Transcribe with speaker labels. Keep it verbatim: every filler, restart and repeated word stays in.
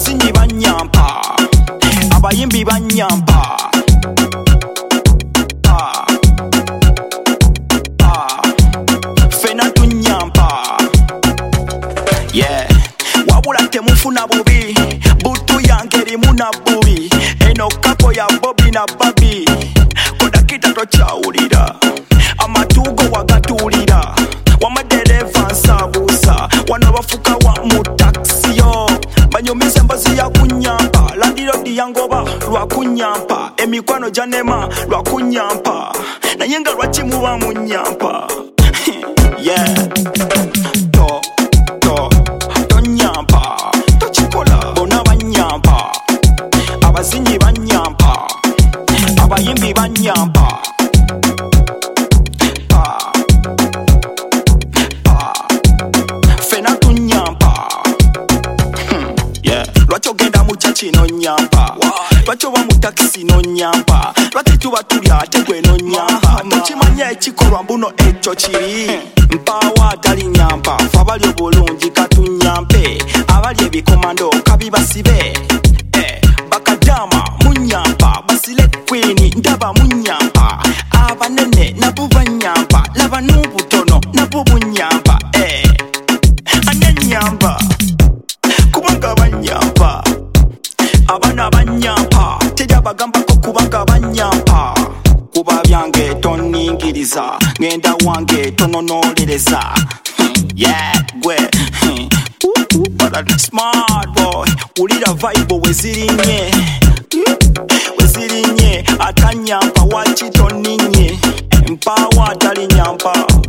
Speaker 1: abazinyi banyampa abayimbi banyampa ah. ah. fena tunyampa yeah. wabula temufuna bubi butu yange erimu na bubi eno kapo ya Bobby na Babi kodakita tokyawulira amatugo wagatulira wamadereva nsabuusa wano bafuka wa mu taxiyo banyumiza embazi ya kunyampa landirodi yangoba lwa kunyampa emikwano janema lwa kunyampa naye nga lwaki muba munyampa yeah. to to tonyampa tokikola bona banyampa abazinyi banyampa abayimbi banyampa ah. ah. fena tunyampa hmm. yeah. lwaki ogenda mu chachi no nyampa lwaki oba mu taxi no nyampa lwaki tuba tulya ate gwe no nyampa tokimanya ekikolwa mbuno ekyo kiri mpawa atali nyampa fe abali obulungi katunyampe abali ebikomando kabibasibe eh. bakadama munyampa basile kwini ndaba munyampa abanene nabo banyampa laba n'obutono nabo bunyampa eh. ananyampa kubanga banyampa abana banyampa teri abagambako kubanga banyampa kuba byange toningiriza ngenda wange tononolereza yeah gwe smart boy ulira vibe wezirinye wezirinye atanyampa wachitoninye mpawa atali nyampa